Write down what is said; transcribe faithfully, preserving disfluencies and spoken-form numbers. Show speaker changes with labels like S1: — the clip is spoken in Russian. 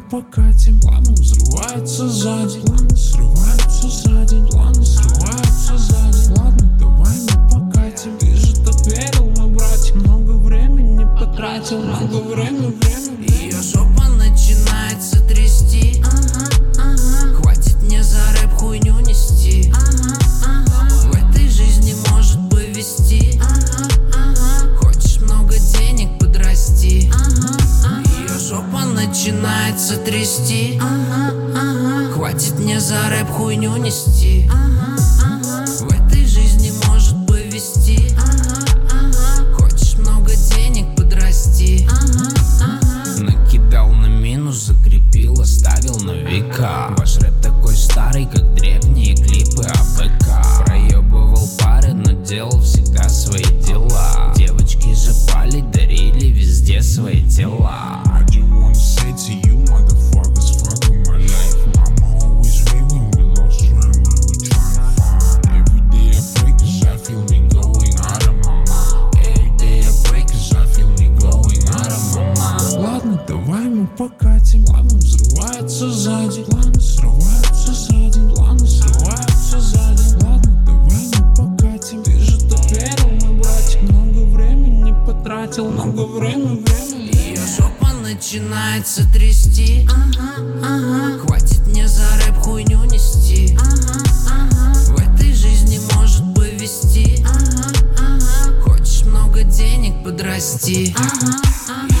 S1: покатим. Планы взрываются сзади, планы срываются сзади, планы срываются сзади. Ладно, давай мы покатим. Ты же так верил, мой братик, много времени потратил, много времени, время.
S2: Ее жопа начинается трясти.
S3: Ага, ага.
S2: Хватит мне за рэп хуйню нести.
S3: Ага, ага.
S2: В этой жизни может повезти.
S3: Ага, ага.
S2: Хочешь много денег подрасти.
S3: Ага, ага.
S2: Ее жопа начинается трясти.
S3: Ага, ага.
S2: Хватит мне за рэп хуйню нести.
S3: Ага, ага.
S2: В этой жизни может повезти.
S3: Ага, ага.
S2: Хочешь много денег подрасти.
S3: Ага, ага.
S2: Накидал на минус, закрепил, оставил на века. Ваш рэп такой старый, как древние клипы АБК. Проебывал пары, но делал всегда свои дела. Девочки же пали, дарили везде свои тела.
S1: I just wanna say to you, motherfuckers, fuck with my life. Mama always right when we lost track, when we tryna find. Every day I pray cause I feel me going out of my mind. Every day I pray cause I feel me going out of my mind. Ладно, давай мы покатим. Ладно, взрывается сзади, планы срываются сзади, планы срываются сзади. Ладно, давай мы покатим. Ты же так верил, мой братик, много времени потратил, много времени, времени.
S2: Ее жопа начинается трясти.
S3: Ага, ага.
S2: Хватит мне за рэп хуйню нести.
S3: Ага, ага.
S2: В этой жизни может повезти.
S3: Ага, ага.
S2: Хочешь много денег подрасти.
S3: Ага, ага.